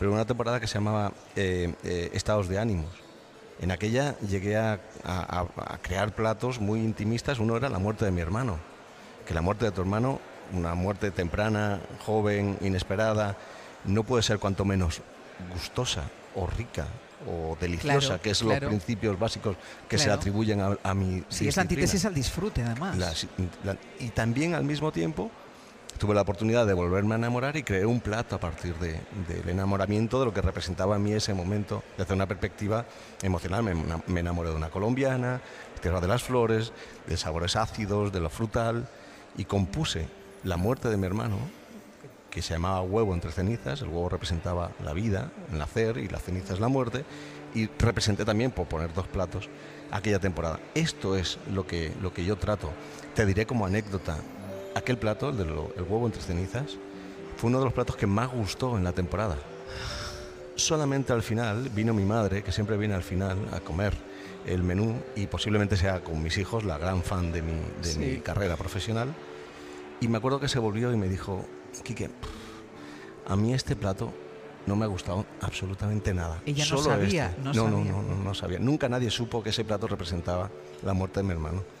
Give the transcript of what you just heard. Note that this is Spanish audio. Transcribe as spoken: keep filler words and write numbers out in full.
pero una temporada que se llamaba eh, eh, Estados de Ánimos. En aquella llegué a, a, a crear platos muy intimistas. Uno era la muerte de mi hermano, que la muerte de tu hermano, una muerte temprana, joven, inesperada, no puede ser cuanto menos gustosa o rica o deliciosa, Claro, que es los claro, principios básicos que se claro. atribuyen a, a mi Sí, es la disciplina. antítesis al disfrute, además. La- la- y también al mismo tiempo tuve la oportunidad de volverme a enamorar y creé un plato a partir de, del enamoramiento, de lo que representaba a mí ese momento, desde una perspectiva emocional. Me, me enamoré de una colombiana, tierra de las flores, de sabores ácidos, de lo frutal, y compuse la muerte de mi hermano, que se llamaba Huevo entre cenizas. El huevo representaba la vida, el nacer, y la ceniza es la muerte, y representé también, por poner dos platos, aquella temporada. Esto es lo que, lo que yo trato. Te diré como anécdota, aquel plato, el del el huevo entre cenizas, fue uno de los platos que más gustó en la temporada. Solamente al final vino mi madre, que siempre viene al final a comer el menú, y posiblemente sea con mis hijos la gran fan de mi, de Sí. mi carrera profesional. Y me acuerdo que se volvió y me dijo: Quique, a mí este plato no me ha gustado absolutamente nada. Ella no Solo sabía, este. no no, sabía. no, no, no sabía. Nunca nadie supo que ese plato representaba la muerte de mi hermano.